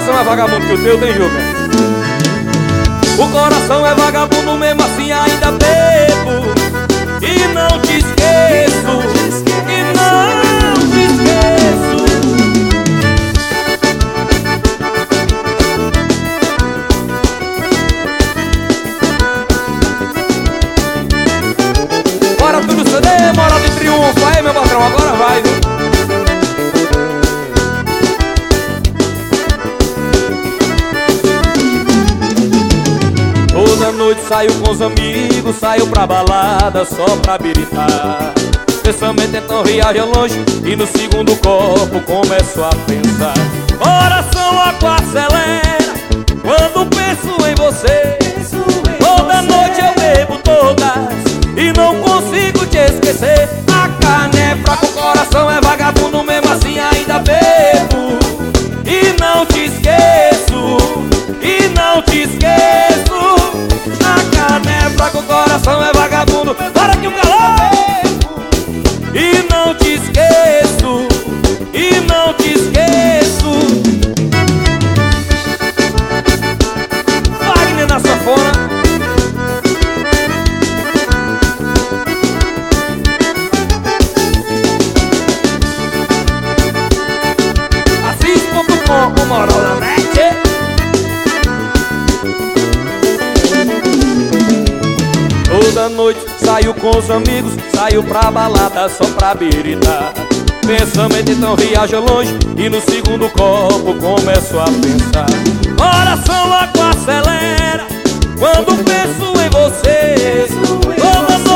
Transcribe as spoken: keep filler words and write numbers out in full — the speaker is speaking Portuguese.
coração é vagabundo que o teu tem jogo. O coração é vagabundo mesmo assim ainda bebo. E não te esqueço, e não te esqueço. Bora tudo C D, moral de triunfo. Aí meu patrão, agora vai, viu? Toda noite saio com os amigos, saio pra balada só pra biritar. Pensamento então viaja longe e no segundo copo começo a pensar. Coração água acelera quando penso em você. Toda noite eu bebo todas e não consigo te esquecer. A carne é fraca, o coração é vagabundo mesmo assim ainda bebo. E não te esqueço, e não te esqueço. A carne é fraca, o coração é vagabundo. Para que o calor. E não te esqueço, e não te esqueço. Wagner na sanfona. Assis ponto com, o moral da net. Toda noite saio com os amigos, saio pra balada só pra biritar. Pensamento então viaja longe e no segundo copo começo a pensar. Coração logo acelera quando penso em você. Toda noite